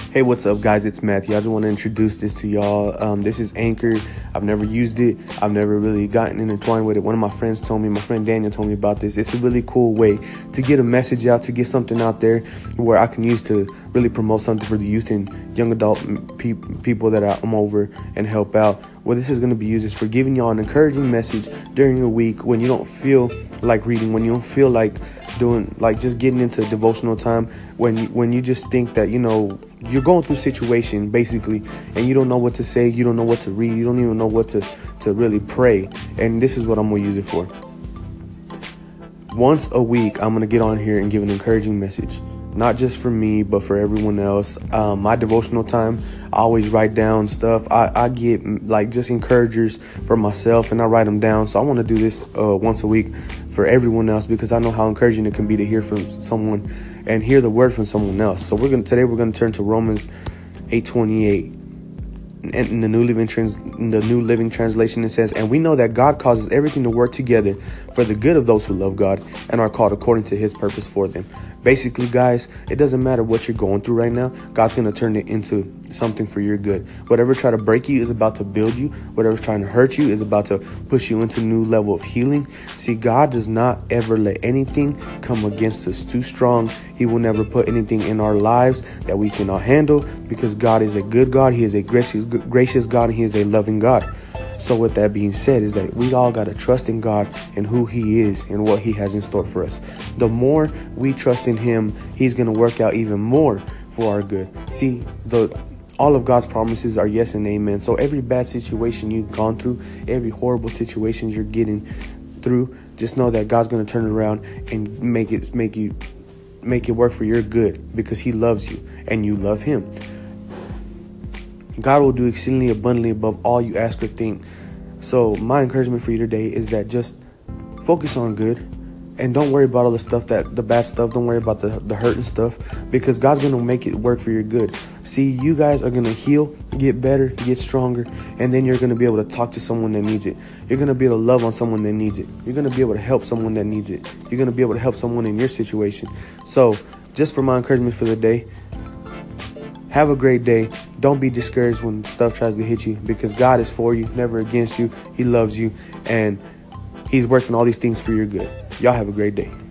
Hey, what's up, guys? It's Matthew. I just want to introduce this to y'all. This is Anchor. I've never used it. I've never really gotten intertwined with it. One of my friends told me, my friend Daniel told me about this. It's a really cool way to get a message out, to get something out there where I can use to really promote something for the youth and young adult people that I'm over and help out. What this is going to be used is for giving y'all an encouraging message during a week when you don't feel like reading, when you don't feel like doing, like just getting into devotional time, when you just think that, you're going through a situation basically and you don't know what to say, you don't know what to read, you don't even know what to really pray. And this is what I'm going to use it for. Once a week, I'm going to get on here and give an encouraging message. Not just for me, but for everyone else. My devotional time, I always write down stuff. I get just encouragers for myself and I write them down. So I want to do this once a week for everyone else because I know how encouraging it can be to hear from someone and hear the word from someone else. So today we're going to turn to Romans 8:28. In the New Living Translation, it says, "And we know that God causes everything to work together for the good of those who love God and are called according to his purpose for them." Basically, guys, it doesn't matter what you're going through right now. God's going to turn it into something for your good. Whatever try to break you is about to build you. Whatever's trying to hurt you is about to push you into a new level of healing. See, God does not ever let anything come against us too strong. He will never put anything in our lives that we cannot handle because God is a good God. He is a gracious God, and he is a loving God. So with that being said, is that we all got to trust in God and who he is and what he has in store for us. The more we trust in him, he's going to work out even more for our good. See, all of God's promises are yes and amen. So every bad situation you've gone through, every horrible situation you're getting through, just know that God's going to turn it around and make it work for your good because he loves you and you love him. God will do exceedingly abundantly above all you ask or think. So my encouragement for you today is that just focus on good and don't worry about all the bad stuff. Don't worry about the hurt and stuff because God's going to make it work for your good. See, you guys are going to heal, get better, get stronger, and then you're going to be able to talk to someone that needs it. You're going to be able to love on someone that needs it. You're going to be able to help someone that needs it. You're going to be able to help someone in your situation. So just for my encouragement for the day, have a great day. Don't be discouraged when stuff tries to hit you because God is for you, never against you. He loves you, and he's working all these things for your good. Y'all have a great day.